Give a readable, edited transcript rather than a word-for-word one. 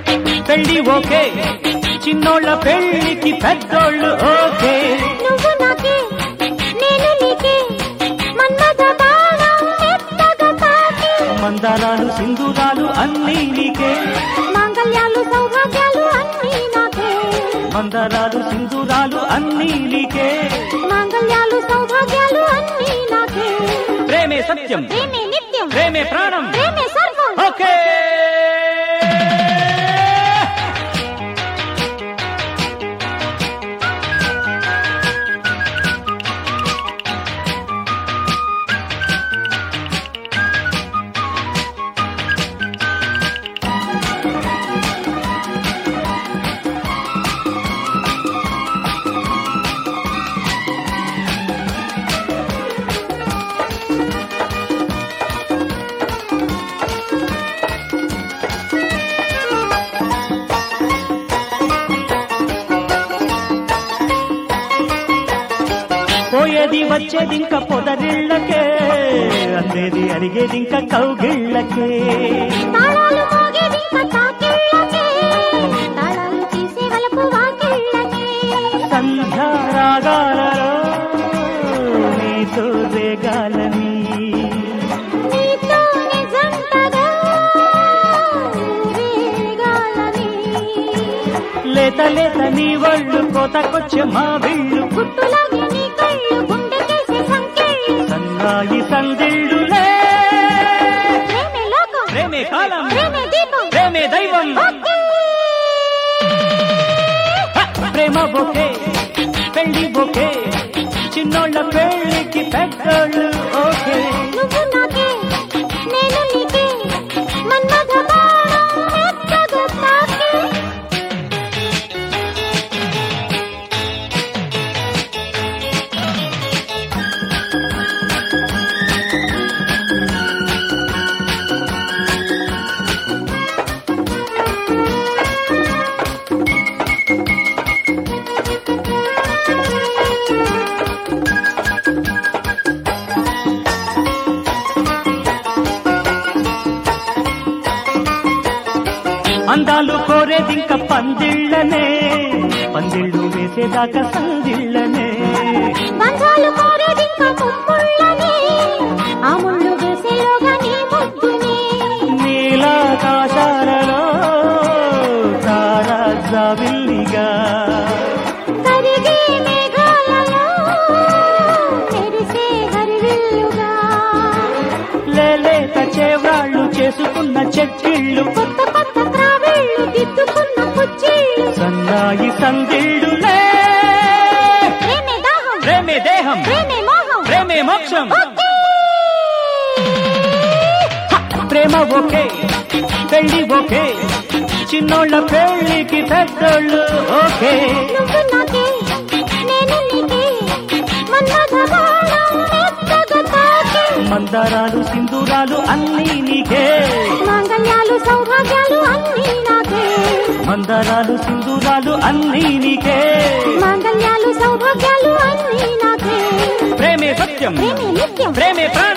పెళ్లి ఓకే చిన్నోళ్ళ పెళ్లికి పెద్దోళ్ళు ఓకే నువ్వు నాకే నేను నీకే మన్మథ బాణం మెత్తగా తాకే మందారాలు సింధూరాలు అన్నీ నీకే మాంగళ్యాలు సౌభాగ్యాలు అన్నీ నాకే మందారాలు సింధూరాలు అన్నీ నీకే మాంగళ్యాలు సౌభాగ్యాలు అన్నీ నాకే ప్రేమే సత్యం ప్రేమే నిత్యం ప్రేమే ప్రాణం ప్రేమే సర్వం ఓకే పోయేది వచ్చేది ఇంకా పొదరిళ్ళకే అందేది అడిగేది ఇంకా కౌగిళ్ళకే తాళాలు మోగేది ఇంకా తాకిళ్ళకే తాళాలు తీసే వలపు వాకిళ్ళకే సంధ్యారాగాలలో నీతో రేగాలని నీతోనే జంటగా ఊరేగాలని లేత లేత నీ ఒళ్ళు కోతకొచ్చే మా విళ్ళు గుట్టులాగే నీ కళ్ళు గుండెకేసే సంకెళ్ళు సన్నాయి సందిళ్ళులే ప్రేమే లోకం ప్రేమే కాలం ప్రేమే దీపం ప్రేమే దైవం ఓకే ప్రేమ బొకే పెళ్లి బొకే చిన్నోళ్ళ పెళ్లికి పెద్దోళ్ళు ఓకే నువ్వు నాకే నేను నీకే మన్మథ బాణం మెత్తగా తాకే అందాలు కోరేదింక పందిళ్ళనే పందిళ్ళు వేసేదాకా సందిళ్ళనే బంధాలు కోరేదింకా ముమ్ముళ్ళనే ఆ ముళ్ళు వేసేలోగా నీ ముద్దునే నీలాకాశాలలో తారా జాబిల్లిగా కరిగే మేఘాలలో మెరిసే హరివిల్లుగా లేలేత చేవ్రాళ్ళు చేసుకున్న చెక్కిళ్ళు కొత్త కొత్త త్రావిళ్ళు దిద్దుకున్న కుచ్చిళ్ళు సన్నాయి సందిళ్ళులే ప్రేమే దాహం ప్రేమే దేహం ప్రేమే మోహం ప్రేమే మోక్షం ఓకే ప్రేమ ఓకే పెళ్లి ఓకే చిన్నోళ్ళ పెళ్లికి పెద్దోళ్ళు ఓకే నువ్వు నాకే నేను నీకే మన్మథ బాణం మెత్తగా తాకే మందారాలు సింధూరాలు అన్నీ నీకే మాంగళ్యాలు సౌభాగ్యాలు అన్నీ నాకే మందారాలు సింధూరాలు అన్నీ నీకే మాంగళ్యాలు సౌభాగ్యాలు అన్నీ నాకే ప్రేమే సత్యం ప్రేమే నిత్యం ప్రేమే ప్రాణం